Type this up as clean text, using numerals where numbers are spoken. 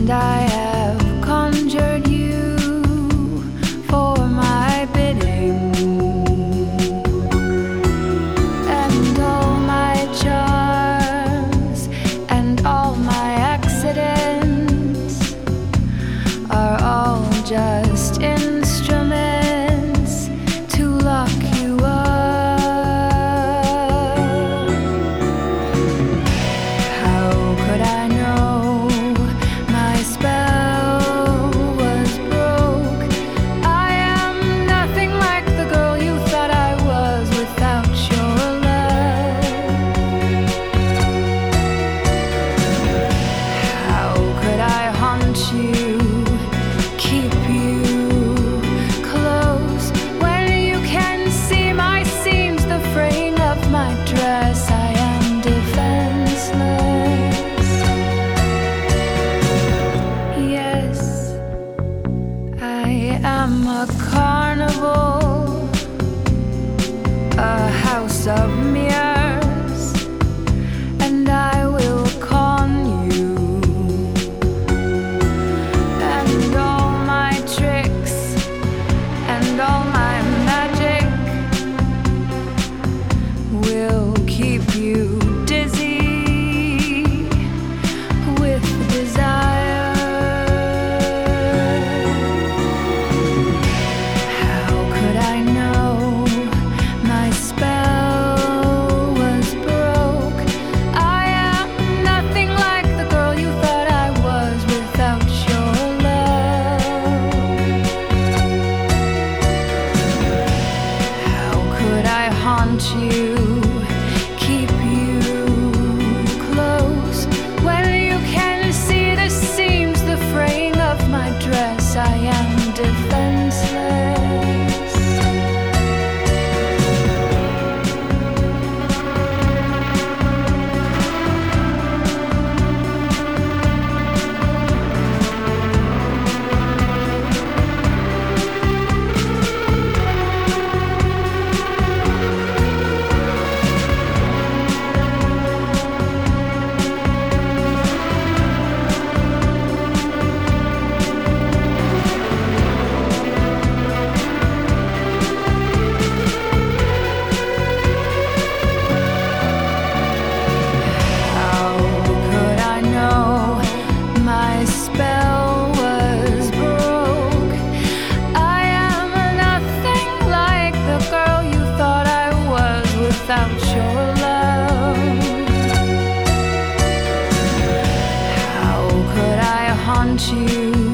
and I have conjured you for my bidding, and all my charms and all my accidents are all just instruments to lock you up. How could I know my spell was broke? I am nothing like the girl you thought I was without your love. How could I haunt you, keep you close, when you can see my seams, the fraying of my dress? I am defenseless. Yes, I am a carnival, a house of mirrors, and I will con you, and all my tricks and all my magic will keep you dizzy with desire. How could I know my spell was broke? I am nothing like the girl you thought I was without your love. How could I haunt you, keep you close, when you can see the seams, the fraying of my dress? I am defenseless. How could I know my spell was broke? I am nothing like the girl you thought I was without your love. How could I haunt you,